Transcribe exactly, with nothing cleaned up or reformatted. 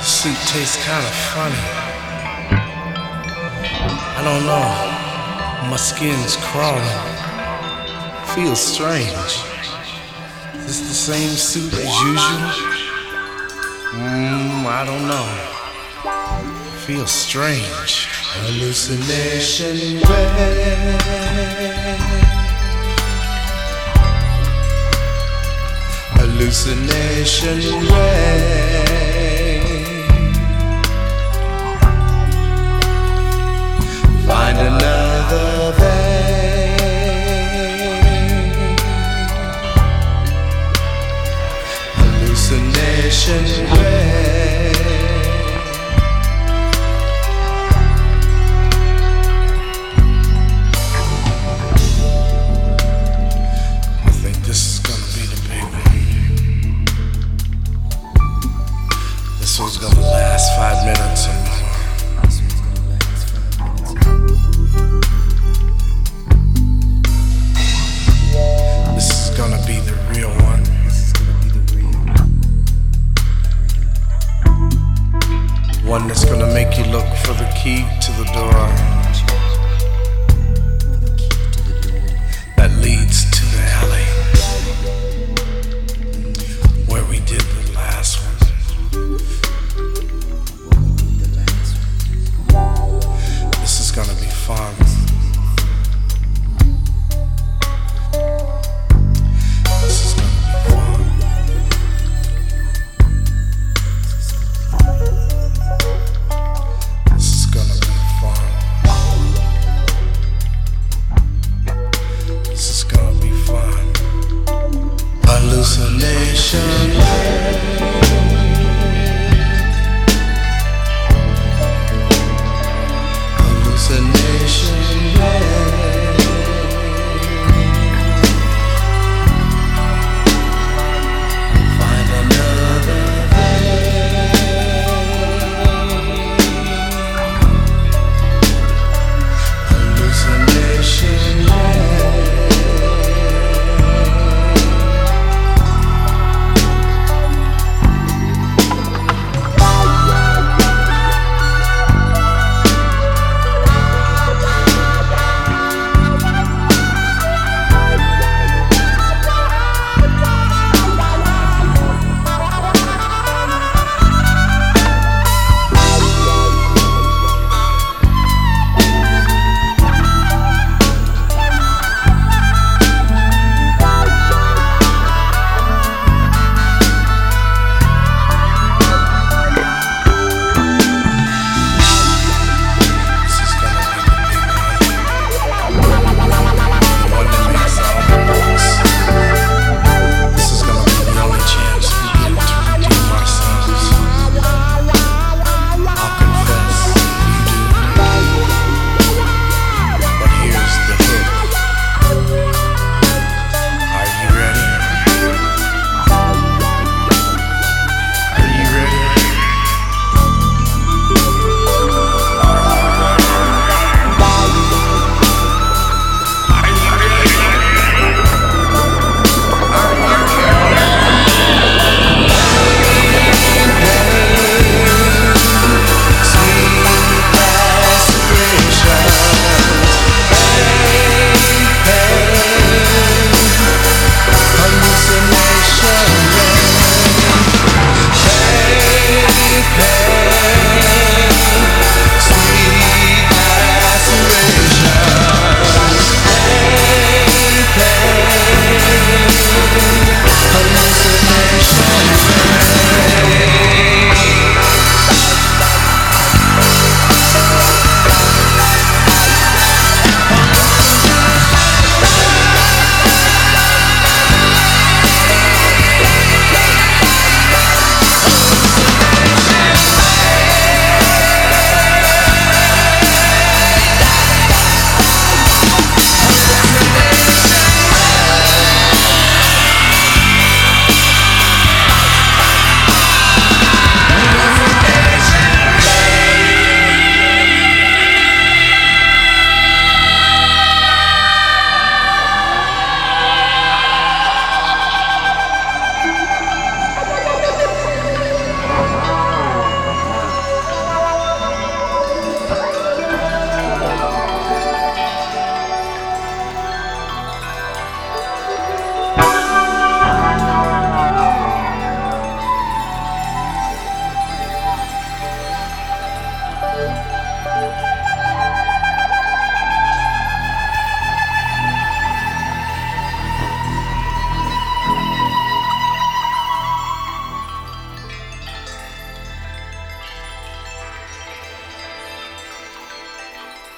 Soup tastes kind of funny. I don't know. My skin's crawling. Feels strange. Is this the same suit as usual? Mmm, I don't know. Feels strange. Hallucination rain. Hallucination rain. Find another vein. Hallucination rain. I think this is gonna be the big one. This one's gonna last five minutes or more. This is gonna be the real one. One that's gonna make you look for the key to the door that leads